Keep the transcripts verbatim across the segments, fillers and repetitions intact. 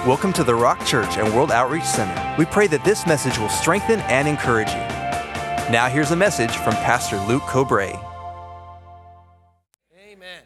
Welcome to the Rock Church and World Outreach Center. We pray that this message will strengthen and encourage you. Now here's a message from Pastor Luke Cobrae. Amen.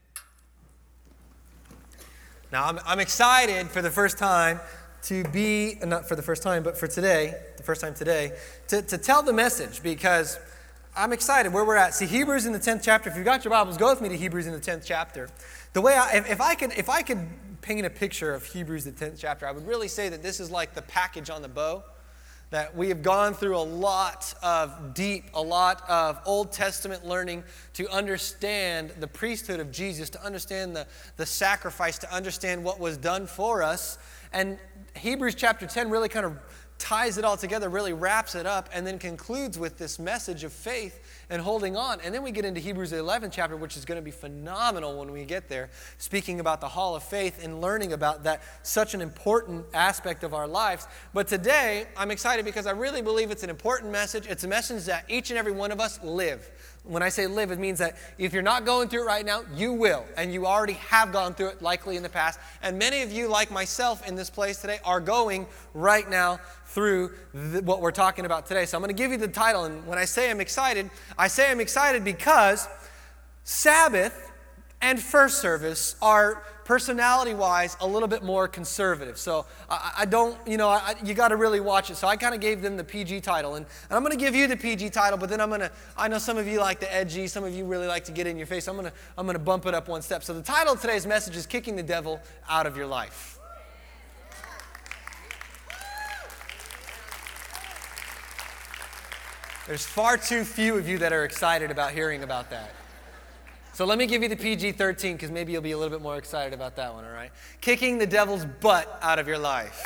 Now I'm, I'm excited for the first time to be, not for the first time, but for today, the first time today, to, to tell the message because I'm excited where we're at. See, Hebrews in the tenth chapter, if you've got your Bibles, go with me to Hebrews in the tenth chapter. The way I, if, if I could, if I could paint a picture of Hebrews the tenth chapter, I would really say that this is like the package on the bow, that we have gone through a lot of deep, a lot of Old Testament learning to understand the priesthood of Jesus, to understand the, the sacrifice, to understand what was done for us. And Hebrews chapter ten really kind of ties it all together, really wraps it up, and then concludes with this message of faith and holding on. And then we get into Hebrews the eleventh chapter, which is going to be phenomenal when we get there, speaking about the hall of faith and learning about that, such an important aspect of our lives. But today, I'm excited because I really believe it's an important message. It's a message that each and every one of us live. When I say live, it means that if you're not going through it right now, you will. And you already have gone through it, likely in the past. And many of you, like myself in this place today, are going right now through the, what we're talking about today. So I'm going to give you the title. And when I say I'm excited, I say I'm excited because Sabbath and first service are personality-wise a little bit more conservative. So I, I don't, you know, I, you got to really watch it. So I kind of gave them the P G title. And, and I'm going to give you the P G title, but then I'm going to, I know some of you like the edgy, some of you really like to get in your face. I'm going to, I'm going to bump it up one step. So the title of today's message is Kicking the Devil Out of Your Life. There's far too few of you that are excited about hearing about that. So let me give you the P G thirteen because maybe you'll be a little bit more excited about that one, all right? Kicking the devil's butt out of your life.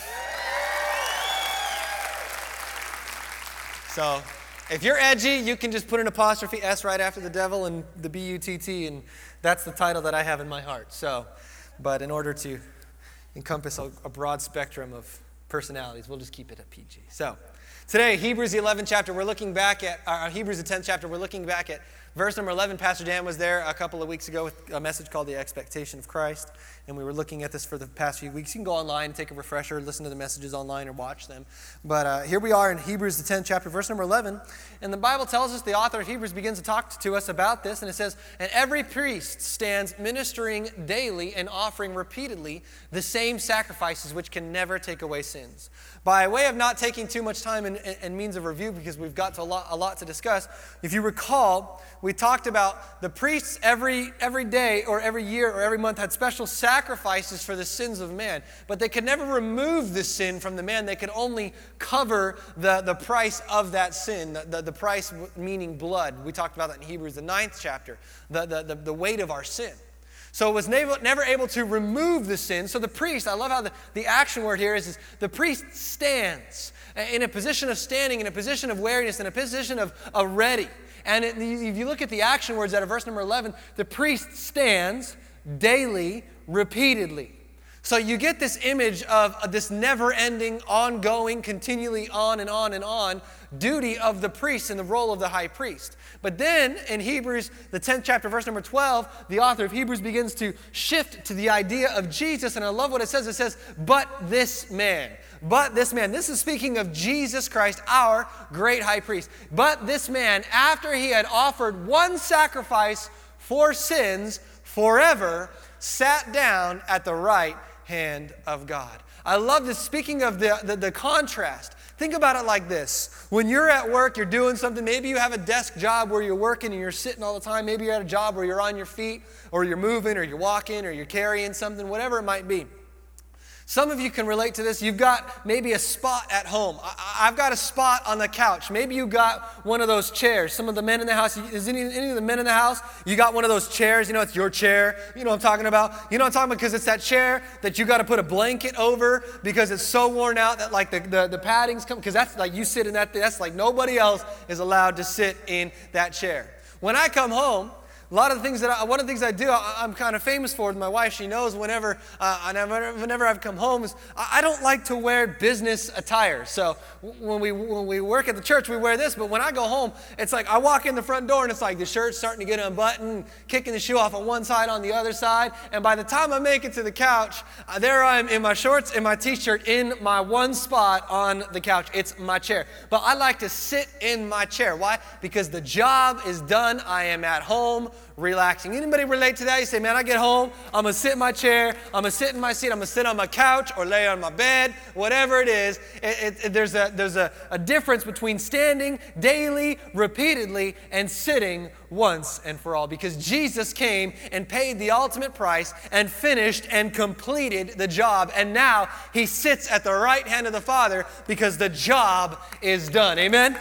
So if you're edgy, you can just put an apostrophe S right after the devil and the B U T T, and that's the title that I have in my heart. So, but in order to encompass a, a broad spectrum of personalities, we'll just keep it at P G. So today, Hebrews the eleventh chapter, we're looking back at, uh, Hebrews the tenth chapter, we're looking back at verse number eleven. Pastor Dan was there a couple of weeks ago with a message called The Expectation of Christ, and we were looking at this for the past few weeks. You can go online and take a refresher, listen to the messages online or watch them. But uh, here we are in Hebrews the tenth chapter, verse number eleven, and the Bible tells us, the author of Hebrews begins to talk to us about this, and it says, "And every priest stands ministering daily and offering repeatedly the same sacrifices which can never take away sins." By way of not taking too much time and, and means of review, because we've got to a, lot, a lot to discuss, if you recall, we talked about the priests every every day or every year or every month had special sacrifices for the sins of man. But they could never remove the sin from the man. They could only cover the, the price of that sin, the, the, the price meaning blood. We talked about that in Hebrews, the ninth chapter, the, the, the, the weight of our sin. So it was never, never able to remove the sin. So the priest, I love how the, the action word here is, is the priest stands in a position of standing, in a position of wariness, in a position of, of ready. And it, if you look at the action words out of verse number eleven, the priest stands daily, repeatedly. So you get this image of this never-ending, ongoing, continually on and on and on duty of the priest and the role of the high priest. But then in Hebrews, the tenth chapter, verse number twelve, the author of Hebrews begins to shift to the idea of Jesus. And I love what it says. It says, "But this man." But this man. This is speaking of Jesus Christ, our great high priest. But this man, after he had offered one sacrifice for sins forever, sat down at the right hand of God. I love this. Speaking of the, the, the contrast, think about it like this. When you're at work, you're doing something. Maybe you have a desk job where you're working and you're sitting all the time. Maybe you're at a job where you're on your feet, or you're moving, or you're walking, or you're carrying something, whatever it might be. Some of you can relate to this. You've got maybe a spot at home. I, I've got a spot on the couch. Maybe you got one of those chairs. Some of the men in the house, is any, any of the men in the house, you got one of those chairs. You know, it's your chair. You know what I'm talking about? You know what I'm talking about? Because it's that chair that you got to put a blanket over because it's so worn out that like the, the, the paddings come, because that's like you sit in that, that's like nobody else is allowed to sit in that chair. When I come home, A lot of the things that I, one of the things I do, I, I'm kind of famous for with my wife. She knows whenever, uh, whenever, whenever I've come home, is I, I don't like to wear business attire. So when we when we work at the church, we wear this. But when I go home, it's like I walk in the front door and it's like the shirt's starting to get unbuttoned, kicking the shoe off on one side, on the other side. And by the time I make it to the couch, uh, there I am in my shorts and my t-shirt in my one spot on the couch. It's my chair. But I like to sit in my chair. Why? Because the job is done. I am at home, relaxing. Anybody relate to that? You say, man, I get home, I'm going to sit in my chair, I'm going to sit in my seat, I'm going to sit on my couch or lay on my bed, whatever it is. It, it, it, there's a, there's a, a difference between standing daily, repeatedly, and sitting once and for all. Because Jesus came and paid the ultimate price and finished and completed the job. And now he sits at the right hand of the Father because the job is done. Amen?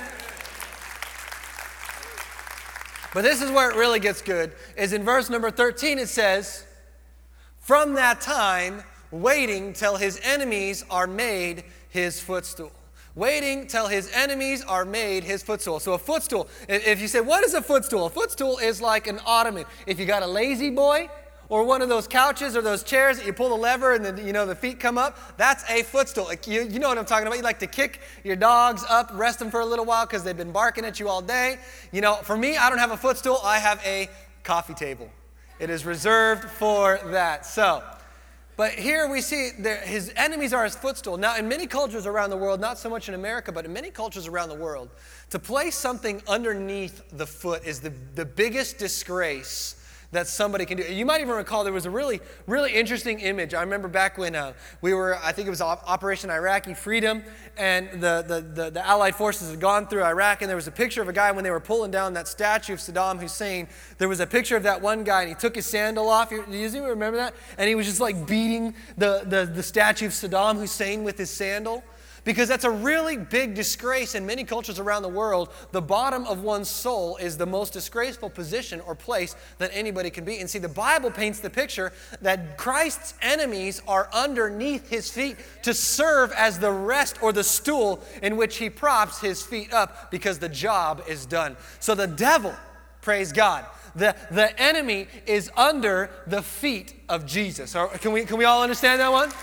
But this is where it really gets good, is in verse number thirteen it says, from that time, waiting till his enemies are made his footstool. Waiting till his enemies are made his footstool. So a footstool, if you say, what is a footstool? A footstool is like an ottoman. If you got a lazy boy, or one of those couches or those chairs that you pull the lever and then, you know, the feet come up, that's a footstool. Like you, you know what I'm talking about. You like to kick your dogs up, rest them for a little while because they've been barking at you all day. You know, for me, I don't have a footstool. I have a coffee table. It is reserved for that. So, but here we see there, his enemies are his footstool. Now, in many cultures around the world, not so much in America, but in many cultures around the world, to place something underneath the foot is the, the biggest disgrace that somebody can do. You might even recall there was a really, really interesting image. I remember back when uh, we were, I think it was Operation Iraqi Freedom, and the, the, the, the Allied forces had gone through Iraq, and there was a picture of a guy when they were pulling down that statue of Saddam Hussein. There was a picture of that one guy, and he took his sandal off. Do you remember that? And he was just like beating the, the, the statue of Saddam Hussein with his sandal. Because that's a really big disgrace in many cultures around the world. The bottom of one's soul is the most disgraceful position or place that anybody can be. And see, the Bible paints the picture that Christ's enemies are underneath his feet to serve as the rest or the stool in which he props his feet up because the job is done. So the devil, praise God, the, the enemy is under the feet of Jesus. Can we, can we all understand that one?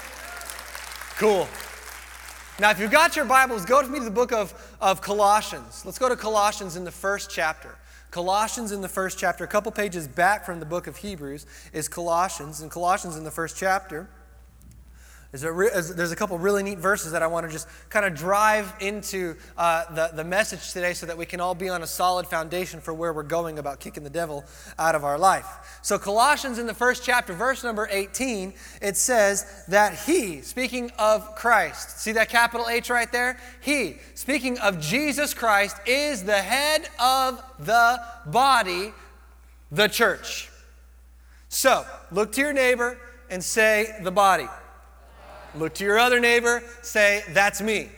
Cool. Now, if you've got your Bibles, go with me to the book of, of Colossians. Let's go to Colossians in the first chapter. Colossians in the first chapter. A couple pages back from the book of Hebrews is Colossians. And Colossians in the first chapter, is a re- is, there's a couple really neat verses that I want to just kind of drive into uh, the, the message today so that we can all be on a solid foundation for where we're going about kicking the devil out of our life. So Colossians in the first chapter, verse number eighteen, it says that he, speaking of Christ, see that capital H right there? He, speaking of Jesus Christ, is the head of the body, the church. So, look to your neighbor and say, the body. Look to your other neighbor, say, that's me.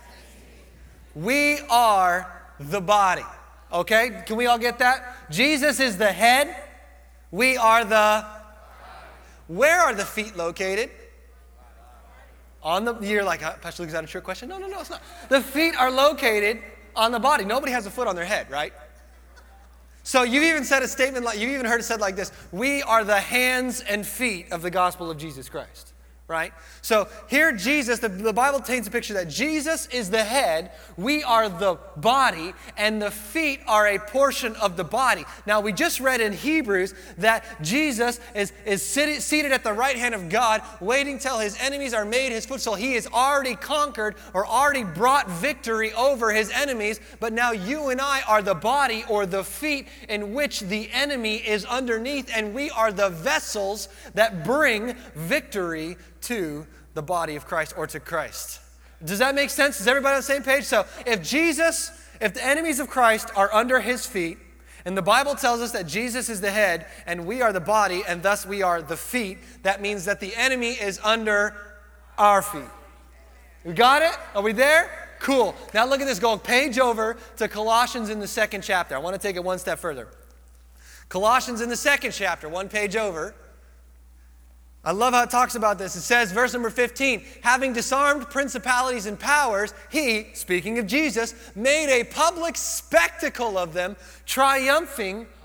We are the body. Okay? Can we all get that? Jesus is the head. We are the... Where are the feet located? On the... You're like, Pastor Luke, is that a trick question? No, no, no, it's not. The feet are located on the body. Nobody has a foot on their head, right? So you've even said a statement like, you've even heard it said like this, we are the hands and feet of the gospel of Jesus Christ. Right? So here Jesus, the, the Bible paints a picture that Jesus is the head, we are the body, and the feet are a portion of the body. Now we just read in Hebrews that Jesus is, is sit, seated at the right hand of God, waiting till his enemies are made his footstool. He has already conquered or already brought victory over his enemies, but now you and I are the body or the feet in which the enemy is underneath, and we are the vessels that bring victory to the body of Christ or to Christ. Does that make sense? Is everybody on the same page? So if Jesus, if the enemies of Christ are under his feet, and the Bible tells us that Jesus is the head and we are the body and thus we are the feet, that means that the enemy is under our feet. We got it? Are we there? Cool. Now look at this. Go a page over to Colossians in the second chapter. I want to take it one step further. Colossians in the second chapter, one page over. I love how it talks about this. It says, verse number fifteen, having disarmed principalities and powers, he, speaking of Jesus, made a public spectacle of them, triumphing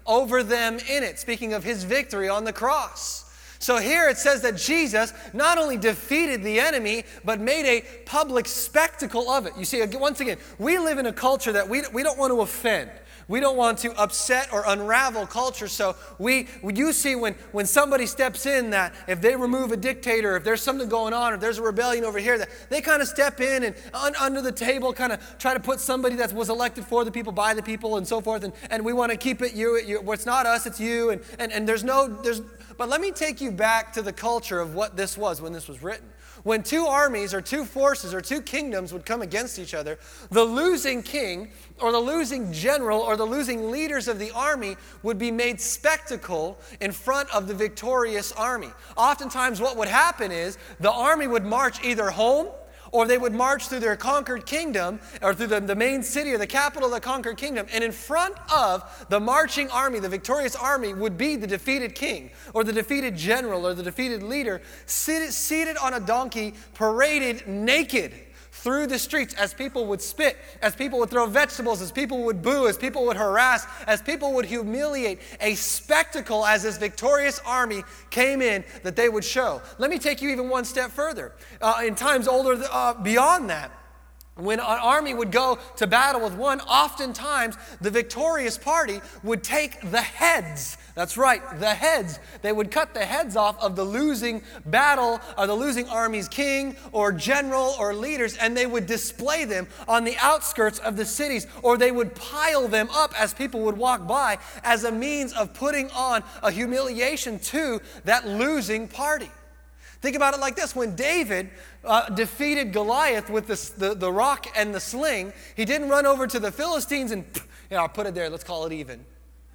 over them in it, speaking of his victory on the cross. So here it says that Jesus not only defeated the enemy, but made a public spectacle of it. You see, once again, we live in a culture that we, we don't want to offend. We don't want to upset or unravel culture. So we, you see when, when somebody steps in that if they remove a dictator, if there's something going on, or there's a rebellion over here, that they kind of step in and un, under the table kind of try to put somebody that was elected for the people, by the people, and so forth. And, and we want to keep it you. you well, it's not us, it's you. And, and, and there's no, there's, but let me take you back to the culture of what this was when this was written. When two armies or two forces or two kingdoms would come against each other, the losing king or the losing general or the losing leaders of the army would be made spectacle in front of the victorious army. Oftentimes what would happen is the army would march either home, or they would march through their conquered kingdom, or through the, the main city or the capital of the conquered kingdom. And in front of the marching army, the victorious army, would be the defeated king, or the defeated general, or the defeated leader, seated, seated on a donkey, paraded naked through the streets as people would spit, as people would throw vegetables, as people would boo, as people would harass, as people would humiliate. A spectacle as this victorious army came in that they would show. Let me take you even one step further. Uh, in times older uh, beyond that, when an army would go to battle with one, oftentimes the victorious party would take the heads. That's right, the heads. They would cut the heads off of the losing battle or the losing army's king or general or leaders, and they would display them on the outskirts of the cities, or they would pile them up as people would walk by as a means of putting on a humiliation to that losing party. Think about it like this. When David uh, defeated Goliath with the, the, the rock and the sling, he didn't run over to the Philistines and, you know, I'll put it there, let's call it even.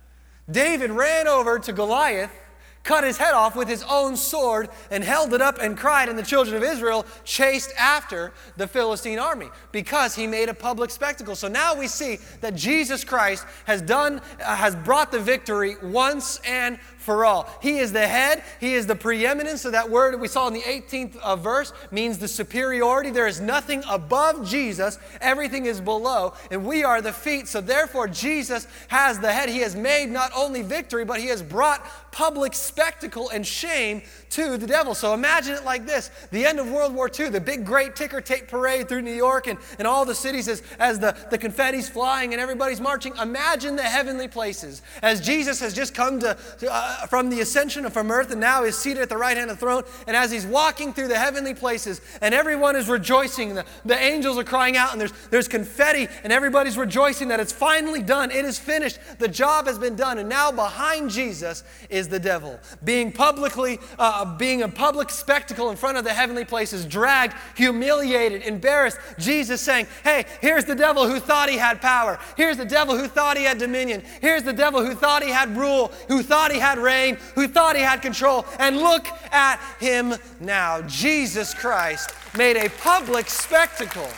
David ran over to Goliath, cut his head off with his own sword, and held it up and cried, and the children of Israel chased after the Philistine army because he made a public spectacle. So now we see that Jesus Christ has done, uh, has brought the victory once and for all. He is the head. He is the preeminence. So that word we saw in the eighteenth uh, verse means the superiority. There is nothing above Jesus. Everything is below, and we are the feet. So therefore, Jesus has the head. He has made not only victory, but he has brought public spectacle and shame to the devil. So imagine it like this. The end of World War Two, the big great ticker tape parade through New York and, and all the cities as, as the, the confetti's flying and everybody's marching. Imagine the heavenly places as Jesus has just come to, to uh, from the ascension from earth and now is seated at the right hand of the throne. And as he's walking through the heavenly places and everyone is rejoicing, the, the angels are crying out and there's, there's confetti and everybody's rejoicing that it's finally done. It is finished. The job has been done. And now behind Jesus is the devil, being publicly, uh, being a public spectacle in front of the heavenly places, dragged, humiliated, embarrassed. Jesus saying, hey, here's the devil who thought he had power. Here's the devil who thought he had dominion. Here's the devil who thought he had rule, who thought he had reign, who thought he had control. And look at him now. Jesus Christ made a public spectacle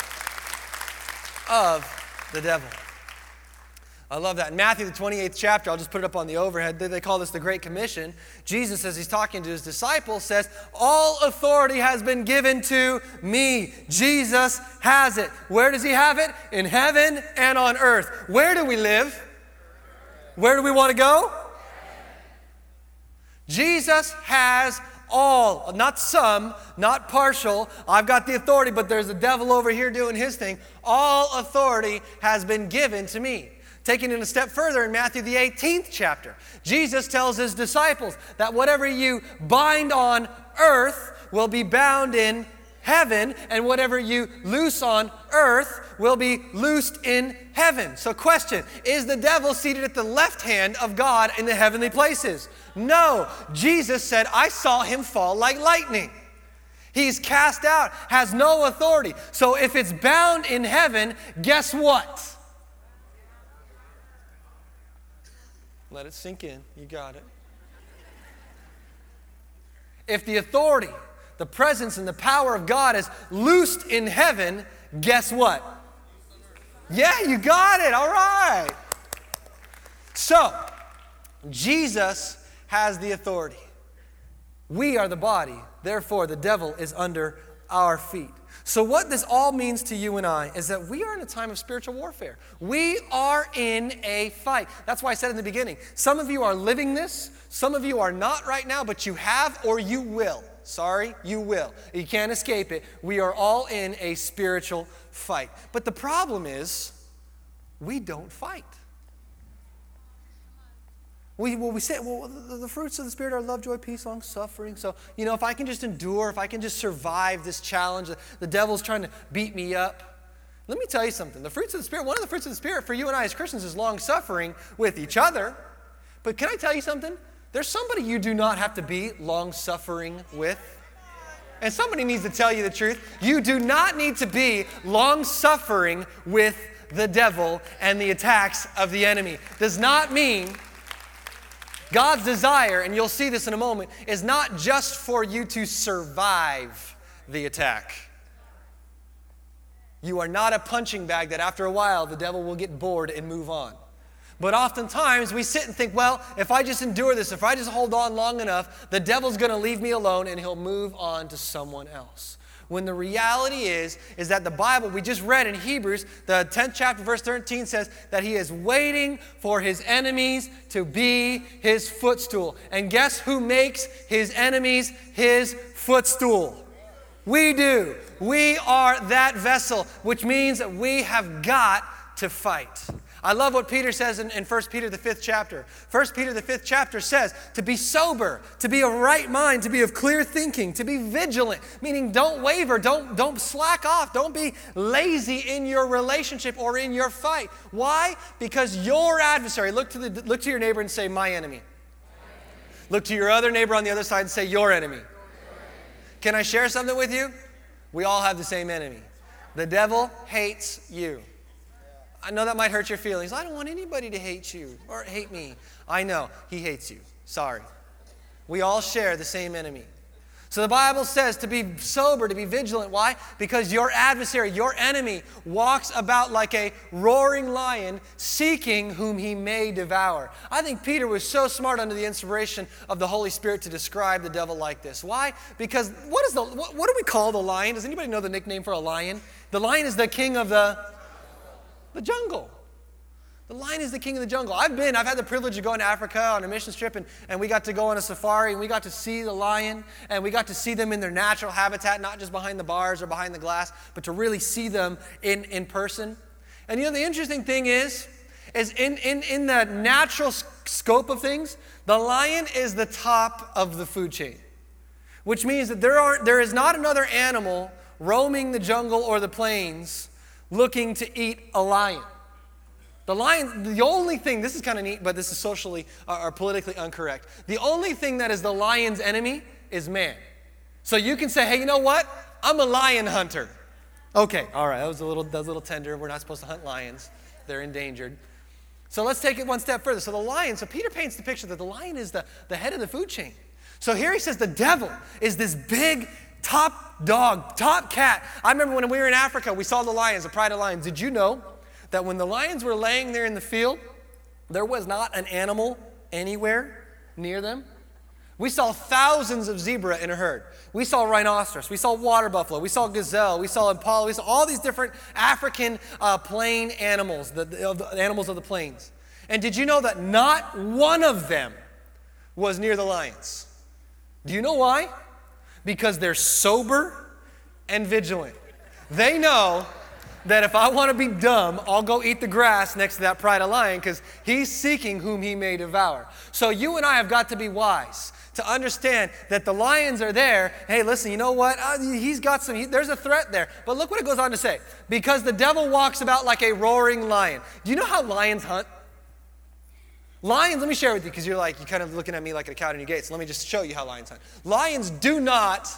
of the devil. I love that. In Matthew, the twenty-eighth chapter, I'll just put it up on the overhead. They call this the Great Commission. Jesus, as he's talking to his disciples, says, all authority has been given to me. Jesus has it. Where does he have it? In heaven and on earth. Where do we live? Where do we want to go? Jesus has all, not some, not partial. I've got the authority, but there's a devil over here doing his thing. All authority has been given to me. Taking it a step further in Matthew, the eighteenth chapter, Jesus tells his disciples that whatever you bind on earth will be bound in heaven, and whatever you loose on earth will be loosed in heaven. So question, is the devil seated at the left hand of God in the heavenly places? No. Jesus said, I saw him fall like lightning. He's cast out, has no authority. So if it's bound in heaven, guess what? Let it sink in. You got it. If the authority, the presence, and the power of God is loosed in heaven, guess what? Yeah, you got it. All right. So, Jesus has the authority. We are the body. Therefore, the devil is under our feet. So what this all means to you and I is that we are in a time of spiritual warfare. We are in a fight. That's why I said in the beginning, some of you are living this, some of you are not right now, but you have or you will. Sorry, you will. You can't escape it. We are all in a spiritual fight. But the problem is, we don't fight. We, well, we say, well, the, the fruits of the Spirit are love, joy, peace, long suffering. So, you know, if I can just endure, if I can just survive this challenge, the, the devil's trying to beat me up. Let me tell you something. The fruits of the Spirit, one of the fruits of the Spirit for you and I as Christians is long suffering with each other. But can I tell you something? There's somebody you do not have to be long suffering with. And somebody needs to tell you the truth. You do not need to be long suffering with the devil and the attacks of the enemy. Does not mean God's desire, and you'll see this in a moment, is not just for you to survive the attack. You are not a punching bag that after a while the devil will get bored and move on. But oftentimes we sit and think, well, if I just endure this, if I just hold on long enough, the devil's going to leave me alone and he'll move on to someone else. When the reality is, is that the Bible, we just read in Hebrews, the tenth chapter, verse thirteen says that he is waiting for his enemies to be his footstool. And guess who makes his enemies his footstool? We do. We are that vessel, which means that we have got to fight. I love what Peter says in, in First Peter, the fifth chapter. First Peter, the fifth chapter says to be sober, to be of right mind, to be of clear thinking, to be vigilant, meaning don't waver, don't, don't slack off, don't be lazy in your relationship or in your fight. Why? Because your adversary, look to, the, look to your neighbor and say, my enemy. Look to your other neighbor on the other side and say, your enemy. Can I share something with you? We all have the same enemy. The devil hates you. I know that might hurt your feelings. I don't want anybody to hate you or hate me. I know. He hates you. Sorry. We all share the same enemy. So the Bible says to be sober, to be vigilant. Why? Because your adversary, your enemy, walks about like a roaring lion, seeking whom he may devour. I think Peter was so smart under the inspiration of the Holy Spirit to describe the devil like this. Why? Because what is the what, what do we call the lion? Does anybody know the nickname for a lion? The lion is the king of the The jungle. The lion is the king of the jungle. I've been, I've had the privilege of going to Africa on a mission trip, and, and we got to go on a safari, and we got to see the lion, and we got to see them in their natural habitat, not just behind the bars or behind the glass, but to really see them in, in person. And you know, the interesting thing is, is in, in, in the natural scope of things, the lion is the top of the food chain, which means that there are there is not another animal roaming the jungle or the plains looking to eat a lion. The lion, the only thing, this is kind of neat, but this is socially uh, or politically incorrect. The only thing that is the lion's enemy is man. So you can say, hey, you know what? I'm a lion hunter. Okay, all right, that was a little, that was a little tender. We're not supposed to hunt lions. They're endangered. So let's take it one step further. So the lion, so Peter paints the picture that the lion is the, the head of the food chain. So here he says the devil is this big, top dog, top cat. I remember when we were in Africa, we saw the lions, the pride of lions. Did you know that when the lions were laying there in the field, there was not an animal anywhere near them? We saw thousands of zebra in a herd. We saw rhinoceros. We saw water buffalo. We saw gazelle. We saw impala. We saw all these different African uh, plain animals, the, the, the animals of the plains. And did you know that not one of them was near the lions? Do you know why? Because they're sober and vigilant. They know that if I want to be dumb, I'll go eat the grass next to that pride of lion because he's seeking whom he may devour. So you and I have got to be wise to understand that the lions are there. Hey, listen, you know what? Uh, he's got some, he, there's a threat there. But look what it goes on to say. Because the devil walks about like a roaring lion. Do you know how lions hunt? Lions, let me share with you because you're like, you're kind of looking at me like a cat in your gate. So let me just show you how lions hunt. Lions do not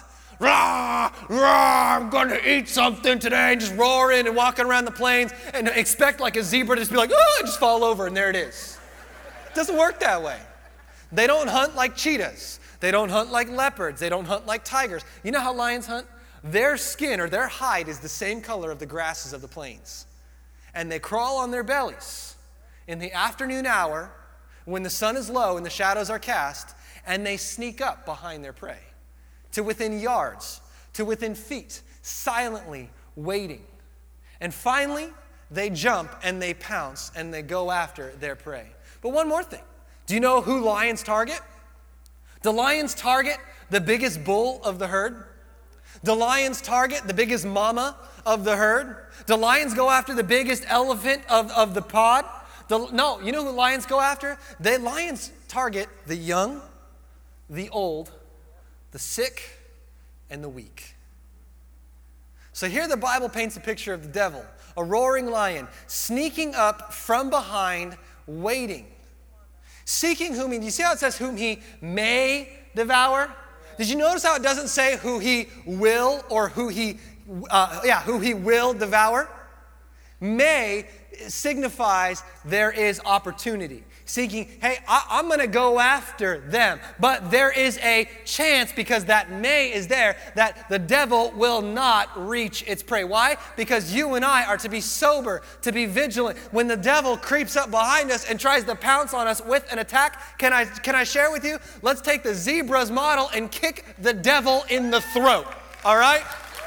Rah, rah, I'm going to eat something today, and just roaring and walking around the plains and expect like a zebra to just be like, oh, and just fall over, and there it is. It doesn't work that way. They don't hunt like cheetahs. They don't hunt like leopards. They don't hunt like tigers. You know how lions hunt? Their skin or their hide is the same color of the grasses of the plains. And they crawl on their bellies in the afternoon hour when the sun is low and the shadows are cast, and they sneak up behind their prey to within yards, to within feet, silently waiting. And finally, they jump and they pounce and they go after their prey. But one more thing. Do you know who lions target? Do lions target the biggest bull of the herd? Do lions target the biggest mama of the herd? Do lions go after the biggest elephant of, of the pod? The, no, you know who lions go after? The lions target the young, the old, the sick, and the weak. So here the Bible paints a picture of the devil, a roaring lion, sneaking up from behind, waiting. Seeking whom he, do you see how it says whom he may devour? Did you notice how it doesn't say who he will or who he, uh, yeah, who he will devour? May signifies there is opportunity. Seeking, hey, I, I'm going to go after them. But there is a chance, because that may is there, that the devil will not reach its prey. Why? Because you and I are to be sober, to be vigilant. When the devil creeps up behind us and tries to pounce on us with an attack, can I, can I share with you? Let's take the zebra's model and kick the devil in the throat. All right?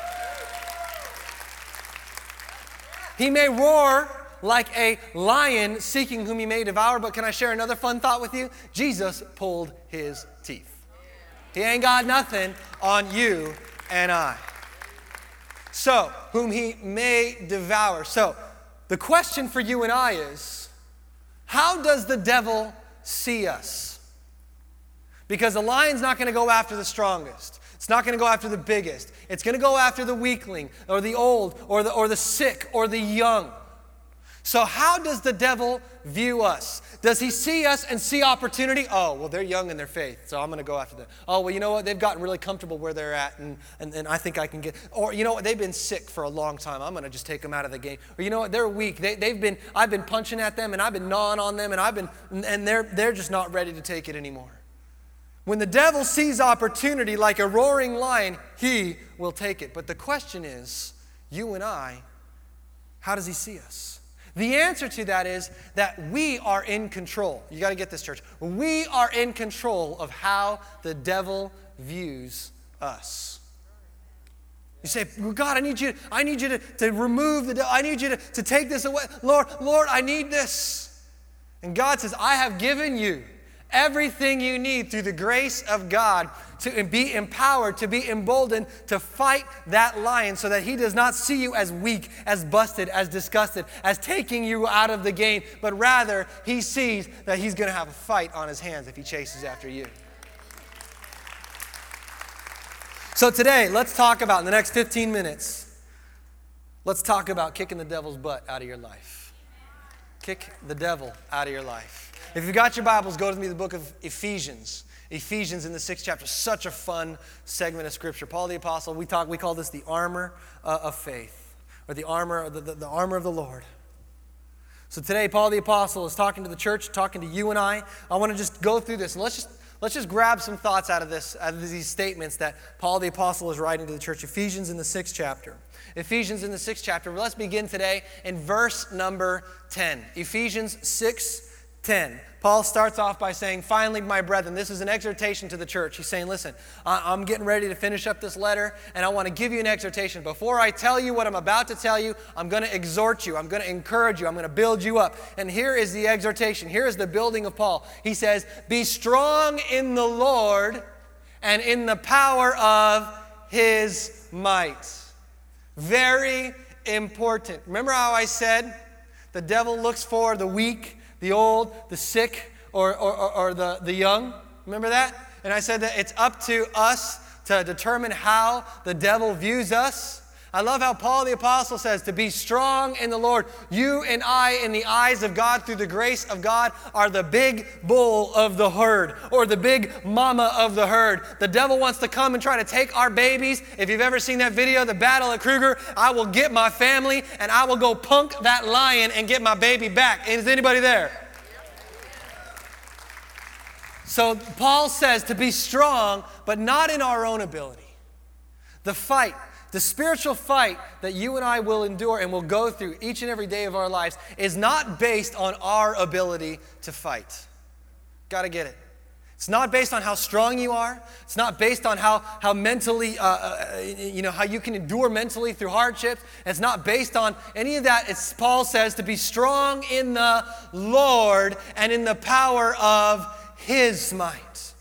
He may roar like a lion seeking whom he may devour, but can I share another fun thought with you? Jesus pulled his teeth. He ain't got nothing on you and I. So, whom he may devour. So, the question for you and I is, how does the devil see us? Because the lion's not going to go after the strongest. It's not going to go after the biggest. It's going to go after the weakling or the old or the, or the sick or the young. So how does the devil view us? Does he see us and see opportunity? Oh, well, they're young in their faith, so I'm going to go after them. Oh, well, you know what? They've gotten really comfortable where they're at, and, and, and I think I can get... Or, you know what? They've been sick for a long time. I'm going to just take them out of the game. Or, you know what? They're weak. They, they've been... I've been punching at them, and I've been gnawing on them, and I've been... And they're, they're just not ready to take it anymore. When the devil sees opportunity like a roaring lion, he will take it. But the question is, you and I, how does he see us? The answer to that is that we are in control. You got to get this, church. We are in control of how the devil views us. You say, well, God, I need you, I need you to, to remove the devil. I need you to, to take this away. Lord, Lord, I need this. And God says, I have given you everything you need through the grace of God to be empowered, to be emboldened, to fight that lion so that he does not see you as weak, as busted, as disgusted, as taking you out of the game, but rather he sees that he's going to have a fight on his hands if he chases after you. So today, let's talk about, in the next fifteen minutes, let's talk about kicking the devil's butt out of your life. Kick the devil out of your life. If you've got your Bibles, go to me the book of Ephesians. Ephesians in the sixth chapter. Such a fun segment of Scripture. Paul the Apostle, we talk, we call this the armor uh, of faith, or the armor, the, the, the armor of the Lord. So today, Paul the Apostle is talking to the church, talking to you and I. I want to just go through this, and let's just let's just grab some thoughts out of this, out of these statements that Paul the Apostle is writing to the church. Ephesians in the sixth chapter. Ephesians in the sixth chapter. Let's begin today in verse number ten. Ephesians six ten. Paul starts off by saying, finally, my brethren, this is an exhortation to the church. He's saying, listen, I'm getting ready to finish up this letter, and I want to give you an exhortation. Before I tell you what I'm about to tell you, I'm going to exhort you. I'm going to encourage you. I'm going to build you up. And here is the exhortation. Here is the building of Paul. He says, be strong in the Lord and in the power of his might. Very important. Remember how I said the devil looks for the weak, the old, the sick, or, or, or, or the, the young. Remember that? And I said that it's up to us to determine how the devil views us. I love how Paul the Apostle says to be strong in the Lord. You and I, in the eyes of God, through the grace of God, are the big bull of the herd, or the big mama of the herd. The devil wants to come and try to take our babies. If you've ever seen that video, The Battle at Kruger, I will get my family and I will go punk that lion and get my baby back. Is anybody there? So Paul says to be strong, but not in our own ability. The fight, the spiritual fight that you and I will endure and will go through each and every day of our lives is not based on our ability to fight. Got to get it. It's It's not based on how strong you are. It's not based on how, how mentally, uh, uh, you know, how you can endure mentally through hardships. It's not based on any of that. It's, Paul says, to be strong in the Lord and in the power of His might.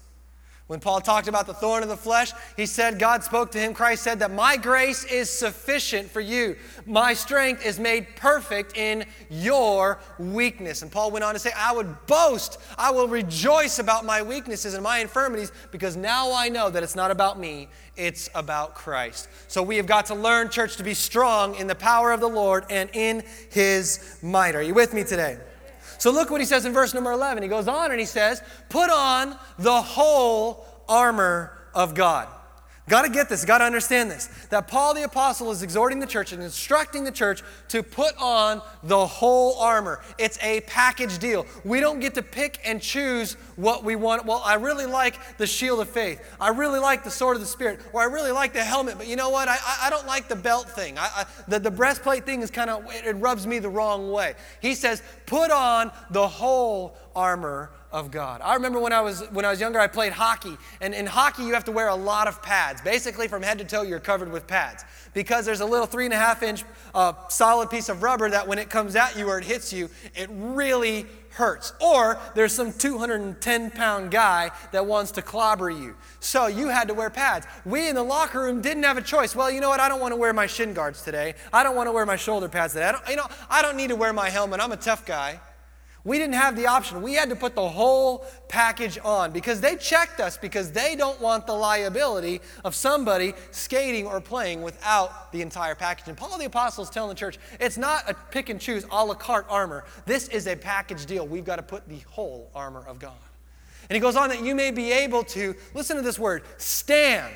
When Paul talked about the thorn of the flesh, he said, God spoke to him, Christ said that my grace is sufficient for you. My strength is made perfect in your weakness. And Paul went on to say, I would boast, I will rejoice about my weaknesses and my infirmities, because now I know that it's not about me, it's about Christ. So we have got to learn, church, to be strong in the power of the Lord and in His might. Are you with me today? So look what he says in verse number eleven. He goes on and he says, put on the whole armor of God. Got to get this, got to understand this, that Paul the Apostle is exhorting the church and instructing the church to put on the whole armor. It's a package deal. We don't get to pick and choose what we want. Well, I really like the shield of faith. I really like the sword of the Spirit. Or I really like the helmet, but you know what? I, I don't like the belt thing. I, I, the, the breastplate thing is kind of, it, it rubs me the wrong way. He says, put on the whole armor of God. I remember when I was when I was younger, I played hockey. And in hockey, you have to wear a lot of pads. Basically, from head to toe, you're covered with pads. Because there's a little three and a half inch uh, solid piece of rubber that when it comes at you or it hits you, it really hurts. Or there's some two hundred ten pound guy that wants to clobber you. So you had to wear pads. We in the locker room didn't have a choice. Well, you know what? I don't want to wear my shin guards today. I don't want to wear my shoulder pads today. I don't, you know, I don't need to wear my helmet. I'm a tough guy. We didn't have the option. We had to put the whole package on because they checked us because they don't want the liability of somebody skating or playing without the entire package. And Paul the Apostle is telling the church, it's not a pick and choose a la carte armor. This is a package deal. We've got to put the whole armor of God. And he goes on that you may be able to, listen to this word, stand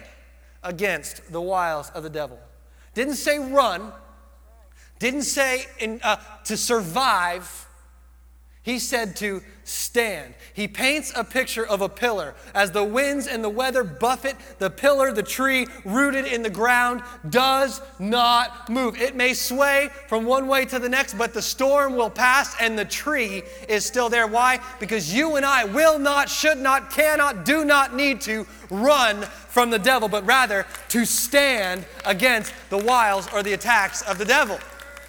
against the wiles of the devil. Didn't say run. Didn't say in, uh, to survive. He said to stand. He paints a picture of a pillar. As the winds and the weather buffet, the pillar, the tree, rooted in the ground, does not move. It may sway from one way to the next, but the storm will pass and the tree is still there. Why? Because you and I will not, should not, cannot, do not need to run from the devil, but rather to stand against the wiles or the attacks of the devil.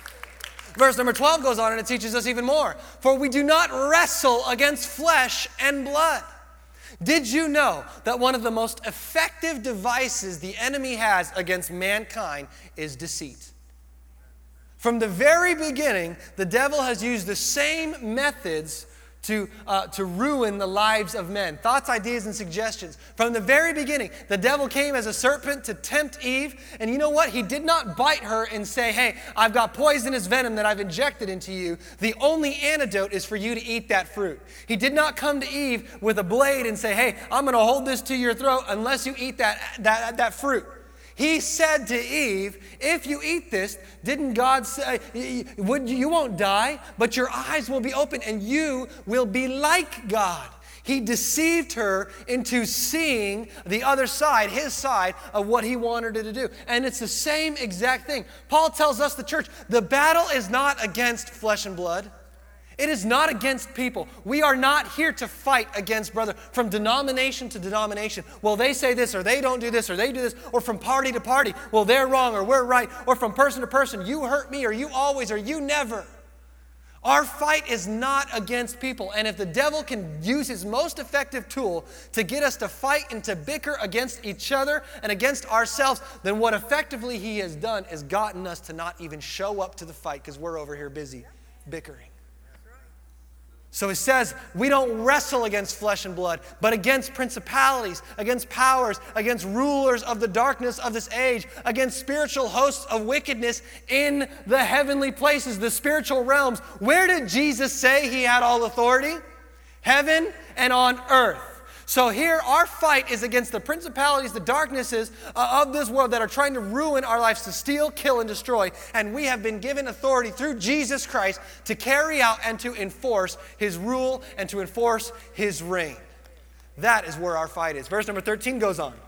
Verse number twelve goes on and it teaches us even more. For we do not wrestle against flesh and blood. Did you know that one of the most effective devices the enemy has against mankind is deceit? From the very beginning, the devil has used the same methods to, uh, to ruin the lives of men. Thoughts, ideas, and suggestions. From the very beginning, the devil came as a serpent to tempt Eve. And you know what? He did not bite her and say, hey, I've got poisonous venom that I've injected into you. The only antidote is for you to eat that fruit. He did not come to Eve with a blade and say, hey, I'm going to hold this to your throat unless you eat that, that, that fruit. He said to Eve, if you eat this, didn't God say, you won't die, but your eyes will be open and you will be like God. He deceived her into seeing the other side, his side, of what he wanted her to do. And it's the same exact thing. Paul tells us, the church, the battle is not against flesh and blood. It is not against people. We are not here to fight against brother from denomination to denomination. Well, they say this, or they don't do this, or they do this, or from party to party. Well, they're wrong, or we're right, or from person to person. You hurt me, or you always, or you never. Our fight is not against people. And if the devil can use his most effective tool to get us to fight and to bicker against each other and against ourselves, then what effectively he has done is gotten us to not even show up to the fight because we're over here busy bickering. So it says we don't wrestle against flesh and blood, but against principalities, against powers, against rulers of the darkness of this age, against spiritual hosts of wickedness in the heavenly places, the spiritual realms. Where did Jesus say he had all authority? Heaven and on earth. So here our fight is against the principalities, the darknesses uh, of this world that are trying to ruin our lives, to steal, kill, and destroy. And we have been given authority through Jesus Christ to carry out and to enforce his rule and to enforce his reign. That is where our fight is. Verse number thirteen goes on.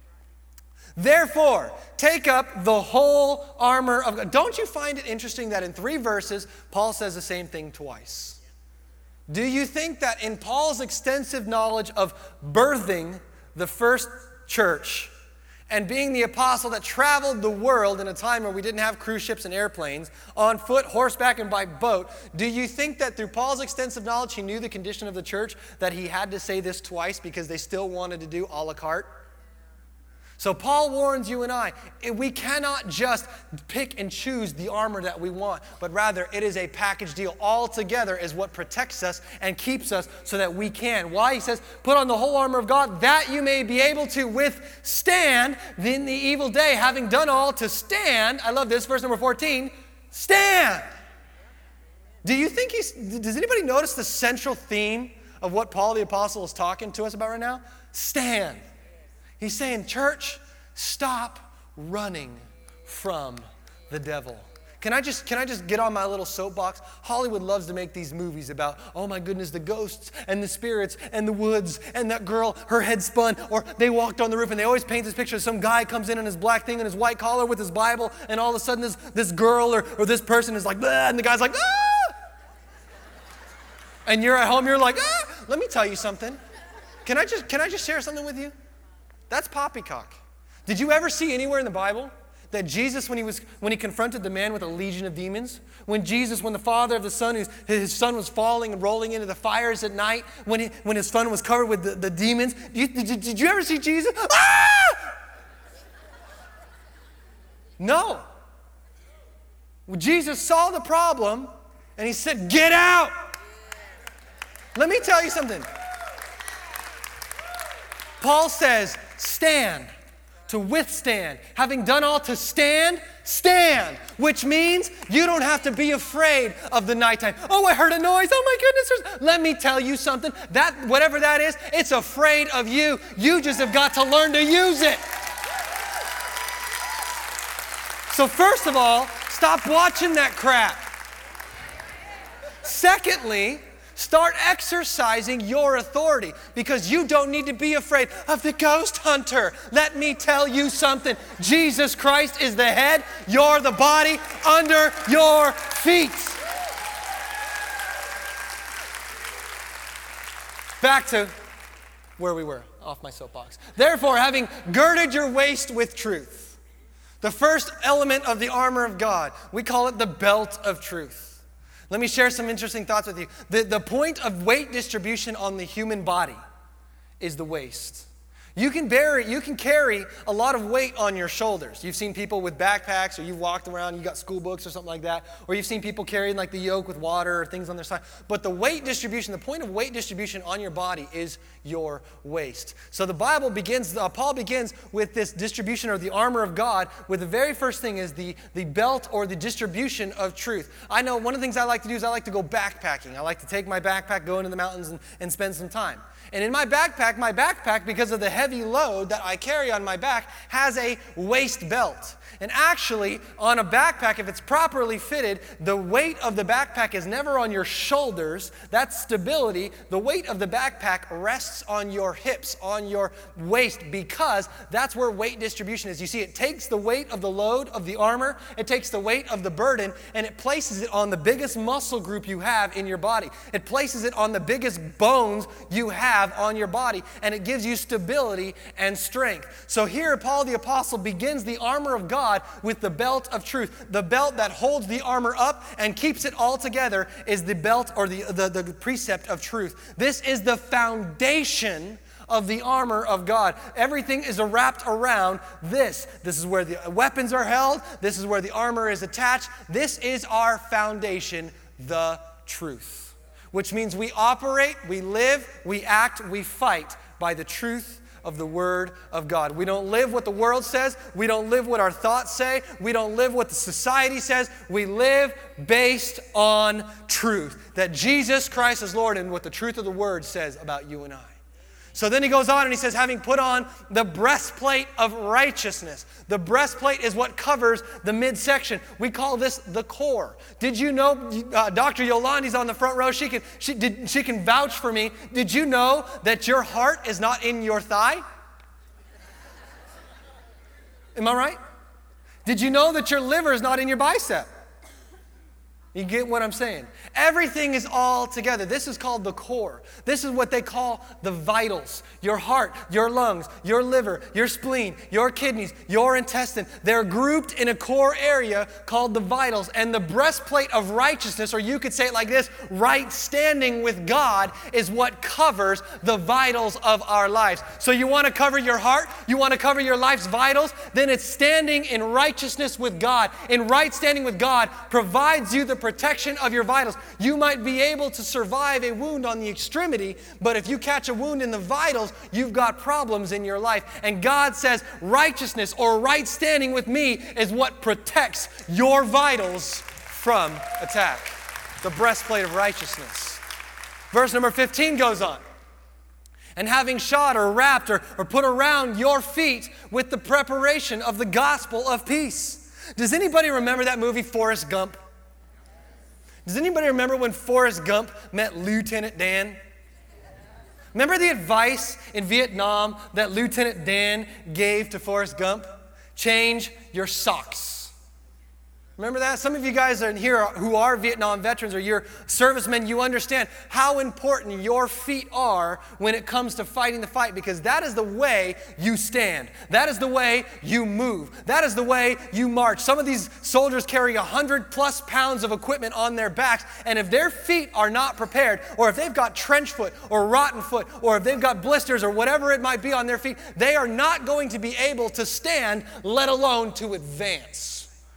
Therefore, take up the whole armor of God. Don't you find it interesting that in three verses, Paul says the same thing twice? Do you think that in Paul's extensive knowledge of birthing the first church and being the apostle that traveled the world in a time where we didn't have cruise ships and airplanes, on foot, horseback, and by boat, do you think that through Paul's extensive knowledge he knew the condition of the church, that he had to say this twice because they still wanted to do a la carte? So Paul warns you and I, we cannot just pick and choose the armor that we want, but rather it is a package deal. All together is what protects us and keeps us so that we can. Why? He says, put on the whole armor of God that you may be able to withstand in the evil day, having done all to stand. I love this, verse number fourteen, stand. Do you think he's, does anybody notice the central theme of what Paul the Apostle is talking to us about right now? Stand. He's saying, church, stop running from the devil. Can I just can I just get on my little soapbox? Hollywood loves to make these movies about, oh my goodness, the ghosts and the spirits and the woods and that girl, her head spun, or they walked on the roof, and they always paint this picture of some guy comes in in his black thing and his white collar with his Bible, and all of a sudden this, this girl or, or this person is like, blah, and the guy's like, ah! And you're at home, you're like, ah! Let me tell you something. Can I just can I just share something with you? That's poppycock. Did you ever see anywhere in the Bible that Jesus, when he was when he confronted the man with a legion of demons, when Jesus, when the father of the son, whose his son was falling and rolling into the fires at night, when he, when his son was covered with the, the demons, you, did, did you ever see Jesus? Ah! No. Well, Jesus saw the problem and he said, "Get out." Let me tell you something. Paul says, stand, to withstand. Having done all to stand, stand. Which means you don't have to be afraid of the nighttime. Oh, I heard a noise. Oh my goodness. There's... Let me tell you something. That, whatever that is, it's afraid of you. You just have got to learn to use it. So first of all, stop watching that crap. Secondly, start exercising your authority, because you don't need to be afraid of the ghost hunter. Let me tell you something. Jesus Christ is the head. You're the body under your feet. Back to where we were, off my soapbox. Therefore, having girded your waist with truth, the first element of the armor of God, we call it the belt of truth. Let me share some interesting thoughts with you. The, the point of weight distribution on the human body is the waist. You can bear, you can carry a lot of weight on your shoulders. You've seen people with backpacks, or you've walked around, you got school books or something like that, or you've seen people carrying like the yoke with water or things on their side. But the weight distribution, the point of weight distribution on your body is your waist. So the Bible begins, uh, Paul begins with this distribution, or the armor of God, with the very first thing is the, the belt, or the distribution of truth. I know one of the things I like to do is I like to go backpacking. I like to take my backpack, go into the mountains, and, and spend some time. And in my backpack, my backpack, because of the heavy load that I carry on my back, has a waist belt. And actually, on a backpack, if it's properly fitted, the weight of the backpack is never on your shoulders. That's stability. The weight of the backpack rests on your hips, on your waist, because that's where weight distribution is. You see, it takes the weight of the load of the armor, it takes the weight of the burden, and it places it on the biggest muscle group you have in your body. It places it on the biggest bones you have on your body, and it gives you stability and strength. So here, Paul the Apostle begins the armor of God with the belt of truth. The belt that holds the armor up and keeps it all together is the belt, or the, the, the precept of truth. This is the foundation of the armor of God. Everything is wrapped around this. This is where the weapons are held. This is where the armor is attached. This is our foundation, the truth. Which means we operate, we live, we act, we fight by the truth of the Word of God. We don't live what the world says. We don't live what our thoughts say. We don't live what the society says. We live based on truth. That Jesus Christ is Lord, and what the truth of the Word says about you and I. So then he goes on and he says, having put on the breastplate of righteousness. The breastplate is what covers the midsection. We call this the core. Did you know, uh, Doctor Yolandi's on the front row. She can, she, did, she can vouch for me. Did you know that your heart is not in your thigh? Am I right? Did you know that your liver is not in your bicep? You get what I'm saying? Everything is all together. This is called the core. This is what they call the vitals. Your heart, your lungs, your liver, your spleen, your kidneys, your intestine. They're grouped in a core area called the vitals. And the breastplate of righteousness, or you could say it like this, right standing with God is what covers the vitals of our lives. So you want to cover your heart? You want to cover your life's vitals? Then it's standing in righteousness with God. In right standing with God provides you the protection of your vitals. You might be able to survive a wound on the extremity, but if you catch a wound in the vitals, you've got problems in your life. And God says righteousness or right standing with me is what protects your vitals from attack. The breastplate of righteousness. Verse number fifteen goes on. And having shod or wrapped or, or put around your feet with the preparation of the gospel of peace. Does anybody remember that movie Forrest Gump? Does anybody remember when Forrest Gump met Lieutenant Dan? Remember the advice in Vietnam that Lieutenant Dan gave to Forrest Gump? Change your socks. Remember that? Some of you guys are here who are Vietnam veterans or you're servicemen, you understand how important your feet are when it comes to fighting the fight, because that is the way you stand. That is the way you move. That is the way you march. Some of these soldiers carry one hundred plus pounds of equipment on their backs, and if their feet are not prepared, or if they've got trench foot or rotten foot, or if they've got blisters or whatever it might be on their feet, they are not going to be able to stand, let alone to advance.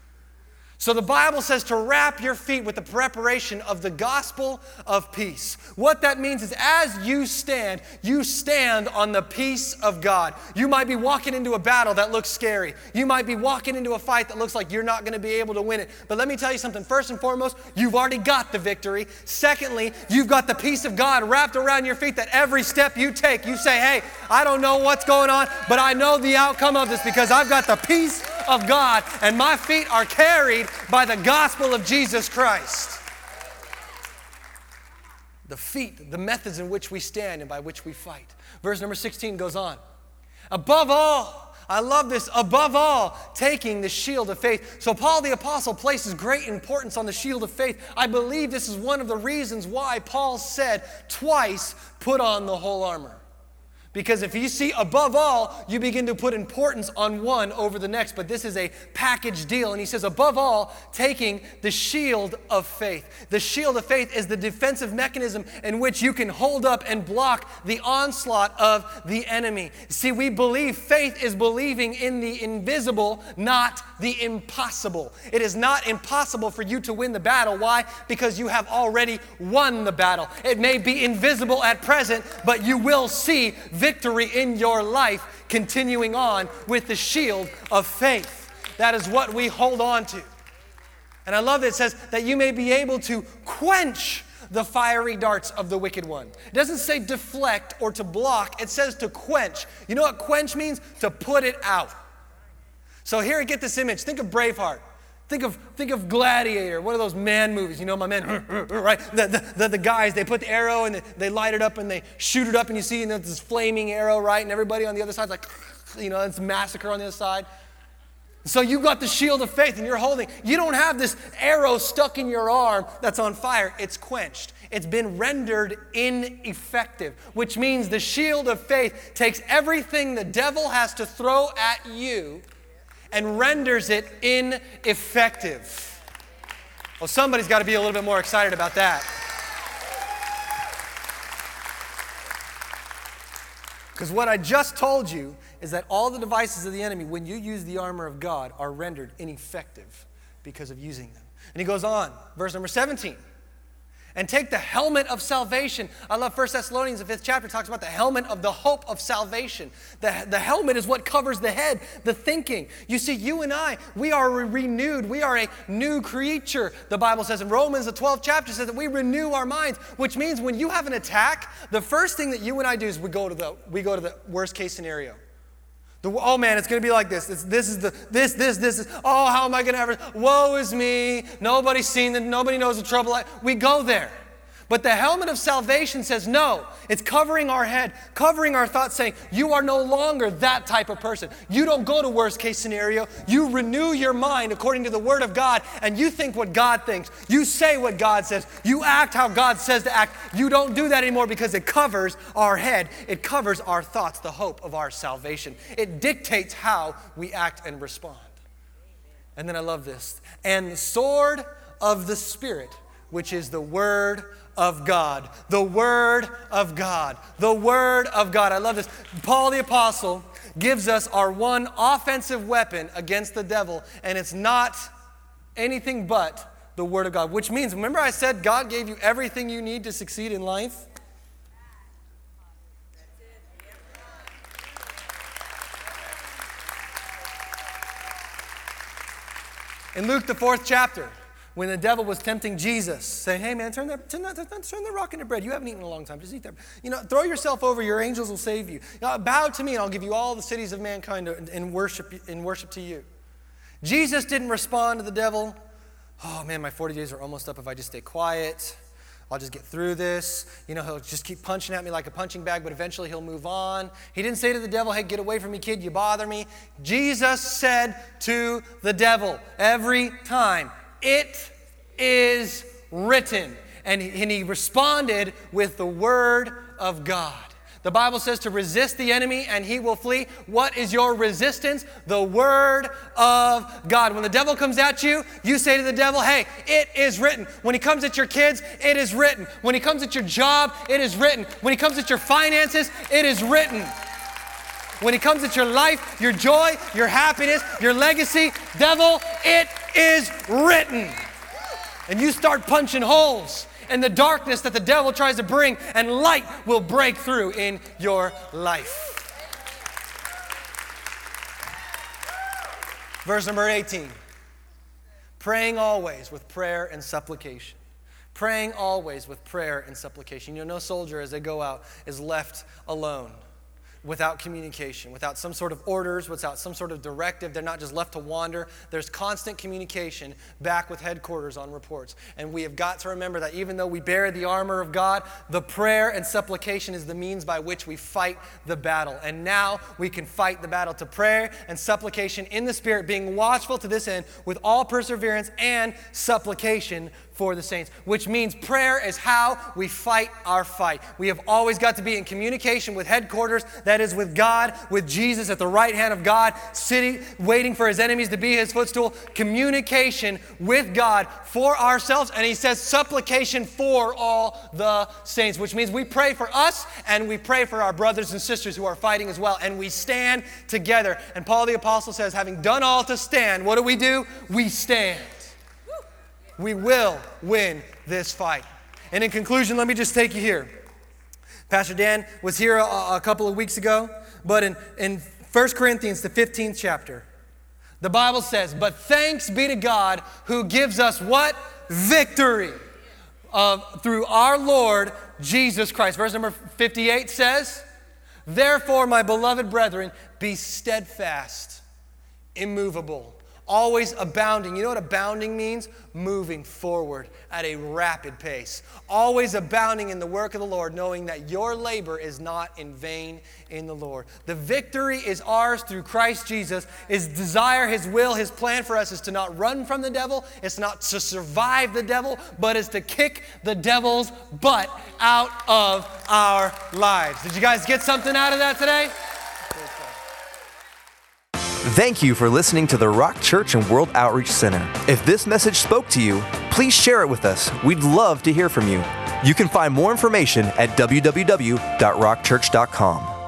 So the Bible says to wrap your feet with the preparation of the gospel of peace. What that means is as you stand, you stand on the peace of God. You might be walking into a battle that looks scary. You might be walking into a fight that looks like you're not going to be able to win it. But let me tell you something. First and foremost, you've already got the victory. Secondly, you've got the peace of God wrapped around your feet that every step you take, you say, hey, I don't know what's going on, but I know the outcome of this because I've got the peace of God and my feet are carried by the gospel of Jesus Christ. The feet, the methods in which we stand and by which we fight. Verse number sixteen goes on. Above all, I love this, above all, taking the shield of faith. So Paul the Apostle places great importance on the shield of faith. I believe this is one of the reasons why Paul said twice, put on the whole armor. Because if you see above all, you begin to put importance on one over the next. But this is a package deal. And he says, above all, taking the shield of faith. The shield of faith is the defensive mechanism in which you can hold up and block the onslaught of the enemy. See, we believe faith is believing in the invisible, not the impossible. It is not impossible for you to win the battle. Why? Because you have already won the battle. It may be invisible at present, but you will see victory in your life, continuing on with the shield of faith. That is what we hold on to. And I love that it says that you may be able to quench the fiery darts of the wicked one. It doesn't say deflect or to block. It says to quench. You know what quench means? To put it out. So here, get this image. Think of Braveheart. Think of, think of Gladiator, one of those man movies. You know my men, right? The, the, the, the guys, they put the arrow and they, they light it up and they shoot it up and you see you know, this flaming arrow, right? And everybody on the other side's like, you know, it's massacre on the other side. So you've got the shield of faith and you're holding. You don't have this arrow stuck in your arm that's on fire. It's quenched. It's been rendered ineffective, which means the shield of faith takes everything the devil has to throw at you and renders it ineffective. Well, somebody's got to be a little bit more excited about that. Because what I just told you is that all the devices of the enemy, when you use the armor of God, are rendered ineffective because of using them. And he goes on, verse number seventeen. And take the helmet of salvation. I love First Thessalonians, the fifth chapter, talks about the helmet of the hope of salvation. The, the helmet is what covers the head, the thinking. You see, you and I, we are renewed. We are a new creature. The Bible says in Romans, the twelfth chapter, says that we renew our minds, which means when you have an attack, the first thing that you and I do is we go to the, we go to the worst case scenario. The, oh man, it's going to be like this. It's, this is the, this, this, this is, oh, how am I going to ever, woe is me. Nobody's seen it. Nobody knows the trouble. I, we go there. But the helmet of salvation says, no, it's covering our head, covering our thoughts, saying, you are no longer that type of person. You don't go to worst case scenario. You renew your mind according to the Word of God, and you think what God thinks. You say what God says. You act how God says to act. You don't do that anymore because it covers our head. It covers our thoughts, the hope of our salvation. It dictates how we act and respond. And then I love this. And the sword of the Spirit, which is the Word of God. The Word of God. The Word of God. I love this. Paul the Apostle gives us our one offensive weapon against the devil, and it's not anything but the Word of God. Which means, remember I said God gave you everything you need to succeed in life? In Luke, the fourth chapter, when the devil was tempting Jesus, saying, hey man, turn that, turn that, turn that rock into bread. You haven't eaten in a long time. Just eat that. You know, throw yourself over. Your angels will save you. You know, bow to me and I'll give you all the cities of mankind in worship, in worship to you. Jesus didn't respond to the devil. Oh man, my forty days are almost up if I just stay quiet. I'll just get through this. You know, he'll just keep punching at me like a punching bag, but eventually he'll move on. He didn't say to the devil, hey, get away from me, kid, you bother me. Jesus said to the devil every time, it is written. And he, and he responded with the Word of God. The Bible says to resist the enemy and he will flee. What is your resistance? The Word of God. When the devil comes at you, you say to the devil, hey, it is written. When he comes at your kids, it is written. When he comes at your job, it is written. When he comes at your finances, it is written. When he comes at your life, your joy, your happiness, your legacy, devil, it is written. And you start punching holes in the darkness that the devil tries to bring, and light will break through in your life. Verse number eighteen. Praying always with prayer and supplication. Praying always with prayer and supplication. You know, no soldier as they go out is left alone, without communication, without some sort of orders, without some sort of directive. They're not just left to wander. There's constant communication back with headquarters on reports. And we have got to remember that even though we bear the armor of God, the prayer and supplication is the means by which we fight the battle. And now we can fight the battle to prayer and supplication in the Spirit, being watchful to this end with all perseverance and supplication for the saints, which means prayer is how we fight our fight. We have always got to be in communication with headquarters, that is with God, with Jesus at the right hand of God, sitting, waiting for his enemies to be his footstool. Communication with God for ourselves, and he says supplication for all the saints, which means we pray for us and we pray for our brothers and sisters who are fighting as well, and we stand together. And Paul the Apostle says, having done all to stand, what do we do? We stand. We will win this fight. And in conclusion, let me just take you here. Pastor Dan was here a, a couple of weeks ago, but in, in First Corinthians, the fifteenth chapter, the Bible says, but thanks be to God who gives us what? Victory uh, through our Lord Jesus Christ. Verse number fifty-eight says, therefore, my beloved brethren, be steadfast, immovable, always abounding. You know what abounding means? Moving forward at a rapid pace. Always abounding in the work of the Lord, knowing that your labor is not in vain in the Lord. The victory is ours through Christ Jesus. His desire, his will, his plan for us is to not run from the devil. It's not to survive the devil, but is to kick the devil's butt out of our lives. Did you guys get something out of that today? Thank you for listening to the Rock Church and World Outreach Center. If this message spoke to you, please share it with us. We'd love to hear from you. You can find more information at w w w dot rock church dot com.